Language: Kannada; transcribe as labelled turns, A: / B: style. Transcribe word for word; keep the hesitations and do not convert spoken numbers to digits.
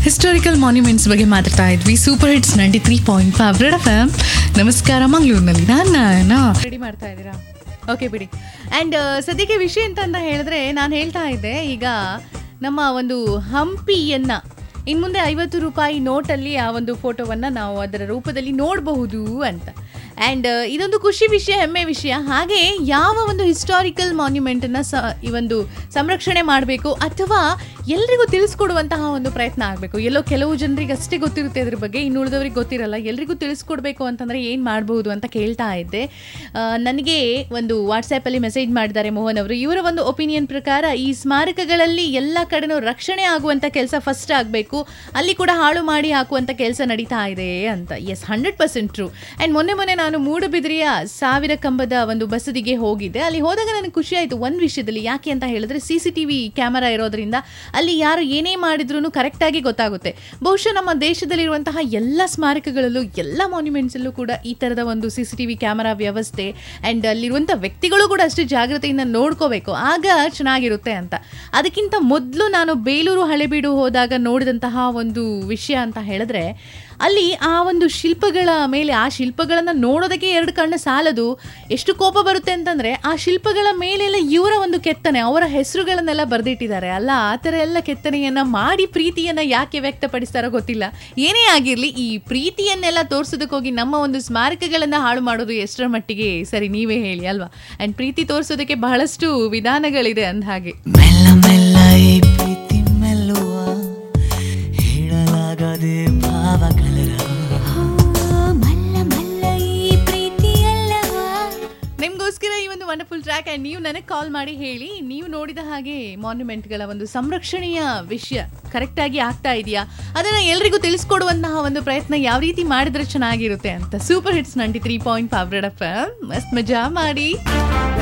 A: ಹಿಸ್ಟಾರಿಕಲ್ ಮಾನ್ಯುಮೆಂಟ್ಸ್ ಬಗ್ಗೆ ಮಾತಾಡ್ತಾ ಇದ್ವಿ. Super hits ninety three point five red F M. ನಮಸ್ಕಾರ ಮಂಗಳೂರಿನಲ್ಲಿ ನಾನು ರೆಡಿ ಮಾಡ್ತಾ ಇದ್ದೀರಾ? ಓಕೆ ಬಿಡಿ. ಆ್ಯಂಡ್ ಸದ್ಯಕ್ಕೆ ವಿಷಯ ಅಂತ ಅಂತ ಹೇಳಿದ್ರೆ ನಾನು ಹೇಳ್ತಾ ಇದ್ದೆ, ಈಗ ನಮ್ಮ ಒಂದು ಹಂಪಿಯನ್ನು ಇನ್ನು ಮುಂದೆ ಐವತ್ತು ರೂಪಾಯಿ ನೋಟಲ್ಲಿ ಆ ಒಂದು ಫೋಟೋವನ್ನು ನಾವು ಅದರ ರೂಪದಲ್ಲಿ ನೋಡಬಹುದು ಅಂತ. ಆ್ಯಂಡ್ ಇದೊಂದು ಖುಷಿ ವಿಷಯ, ಹೆಮ್ಮೆ ವಿಷಯ. ಹಾಗೆ ಯಾವ ಒಂದು ಹಿಸ್ಟಾರಿಕಲ್ ಮಾನ್ಯುಮೆಂಟನ್ನು ಸ ಈ ಒಂದು ಸಂರಕ್ಷಣೆ ಮಾಡಬೇಕು ಅಥವಾ ಎಲ್ರಿಗೂ ತಿಳಿಸ್ಕೊಡುವಂತಹ ಒಂದು ಪ್ರಯತ್ನ ಆಗಬೇಕು. ಎಲ್ಲೋ ಕೆಲವು ಜನರಿಗೆ ಅಷ್ಟೇ ಗೊತ್ತಿರುತ್ತೆ ಅದ್ರ ಬಗ್ಗೆ, ಇನ್ನು ಉಳಿದವ್ರಿಗೆ ಗೊತ್ತಿರಲ್ಲ. ಎಲ್ರಿಗೂ ತಿಳಿಸ್ಕೊಡ್ಬೇಕು ಅಂತಂದರೆ ಏನು ಮಾಡ್ಬೋದು ಅಂತ ಕೇಳ್ತಾ ಇದ್ದೆ. ನನಗೆ ಒಂದು ವಾಟ್ಸ್ಯಾಪಲ್ಲಿ ಮೆಸೇಜ್ ಮಾಡಿದ್ದಾರೆ ಮೋಹನ್ ಅವರು. ಇವರ ಒಂದು ಒಪಿನಿಯನ್ ಪ್ರಕಾರ ಈ ಸ್ಮಾರಕಗಳಲ್ಲಿ ಎಲ್ಲ ಕಡೆನೂ ರಕ್ಷಣೆ ಆಗುವಂಥ ಕೆಲಸ ಫಸ್ಟ್ ಆಗಬೇಕು, ಅಲ್ಲಿ ಕೂಡ ಹಾಳು ಮಾಡಿ ಹಾಕುವಂಥ ಕೆಲಸ ನಡೀತಾ ಇದೆ ಅಂತ. Yes, hundred percent true. And ಮೊನ್ನೆ ಮೊನ್ನೆ ನಾನು ಮೂಡುಬಿದಿರೆಯ ಸಾವಿರ ಕಂಬದ ಒಂದು ಬಸದಿಗೆ ಹೋಗಿದ್ದೆ. ಅಲ್ಲಿ ಹೋದಾಗ ನನಗೆ ಖುಷಿ ಆಯಿತು ಒಂದು ವಿಷಯದಲ್ಲಿ. ಯಾಕೆ ಅಂತ ಹೇಳಿದ್ರೆ C C T V camera ಇರೋದ್ರಿಂದ ಅಲ್ಲಿ ಯಾರು ಏನೇ ಮಾಡಿದ್ರೂ ಕರೆಕ್ಟಾಗಿ ಗೊತ್ತಾಗುತ್ತೆ. ಬಹುಶಃ ನಮ್ಮ ದೇಶದಲ್ಲಿರುವಂತಹ ಎಲ್ಲ ಸ್ಮಾರಕಗಳಲ್ಲೂ ಎಲ್ಲ ಮಾನ್ಯುಮೆಂಟ್ಸಲ್ಲೂ ಕೂಡ ಈ ಥರದ ಒಂದು C C T V camera ವ್ಯವಸ್ಥೆ ಆ್ಯಂಡ್ ಅಲ್ಲಿರುವಂಥ ವ್ಯಕ್ತಿಗಳು ಕೂಡ ಅಷ್ಟೇ ಜಾಗ್ರತೆಯಿಂದ ನೋಡ್ಕೋಬೇಕು, ಆಗ ಚೆನ್ನಾಗಿರುತ್ತೆ ಅಂತ. ಅದಕ್ಕಿಂತ ಮೊದಲು ನಾನು ಬೇಲೂರು ಹಳೆಬೀಡು ಹೋದಾಗ ನೋಡಿದಂತಹ ಒಂದು ವಿಷಯ ಅಂತ ಹೇಳಿದ್ರೆ, ಅಲ್ಲಿ ಆ ಒಂದು ಶಿಲ್ಪಗಳ ಮೇಲೆ, ಆ ಶಿಲ್ಪಗಳನ್ನು ನೋಡೋದಕ್ಕೆ ಎರಡು ಕಣ್ಣು ಸಾಲದು. ಎಷ್ಟು ಕೋಪ ಬರುತ್ತೆ ಅಂತಂದರೆ, ಆ ಶಿಲ್ಪಗಳ ಮೇಲೆಲ್ಲ ಇವರ ಒಂದು ಕೆತ್ತನೆ, ಅವರ ಹೆಸರುಗಳನ್ನೆಲ್ಲ ಬರೆದಿಟ್ಟಿದ್ದಾರೆ ಅಲ್ಲ. ಆ ಥರ ಎಲ್ಲ ಕೆತ್ತನೆಯನ್ನು ಮಾಡಿ ಪ್ರೀತಿಯನ್ನು ಯಾಕೆ ವ್ಯಕ್ತಪಡಿಸ್ತಾರೋ ಗೊತ್ತಿಲ್ಲ. ಏನೇ ಆಗಿರಲಿ, ಈ ಪ್ರೀತಿಯನ್ನೆಲ್ಲ ತೋರಿಸೋದಕ್ಕೋಗಿ ನಮ್ಮ ಒಂದು ಸ್ಮಾರಕಗಳನ್ನು ಹಾಳು ಮಾಡೋದು ಎಷ್ಟರ ಮಟ್ಟಿಗೆ ಸರಿ, ನೀವೇ ಹೇಳಿ ಅಲ್ವಾ? ಆ್ಯಂಡ್ ಪ್ರೀತಿ ತೋರಿಸೋದಕ್ಕೆ ಬಹಳಷ್ಟು ವಿಧಾನಗಳಿದೆ ಅಂದ ಹಾಗೆ.
B: ಮೆಲ್ಲ ಮೆಲ್ಲ ಈ ಪ್ರೀತಿ ಮೆಲ್ಲುವ ಹೇಳಲಾಗದೆ ಭಾವಗಳ
A: ನಿಮಗೋಸ್ಕರ ಈ ಒಂದು ವಂಡರ್ಫುಲ್ ಟ್ರ್ಯಾಕ್. ಆ್ಯಂಡ್ ನೀವು ನನಗೆ ಕಾಲ್ ಮಾಡಿ ಹೇಳಿ, ನೀವು ನೋಡಿದ ಹಾಗೆ ಮಾನ್ಯುಮೆಂಟ್ಗಳ ಒಂದು ಸಂರಕ್ಷಣೆಯ ವಿಷಯ ಕರೆಕ್ಟಾಗಿ ಆಗ್ತಾ ಇದೆಯಾ, ಅದನ್ನು ಎಲ್ರಿಗೂ ತಿಳಿಸ್ಕೊಡುವಂತಹ ಒಂದು ಪ್ರಯತ್ನ ಯಾವ ರೀತಿ ಮಾಡಿದ್ರೆ ಚೆನ್ನಾಗಿರುತ್ತೆ ಅಂತ. Super hits ninety three point five red F M. ಮಸ್ತ್ ಮಜಾ ಮಾಡಿ.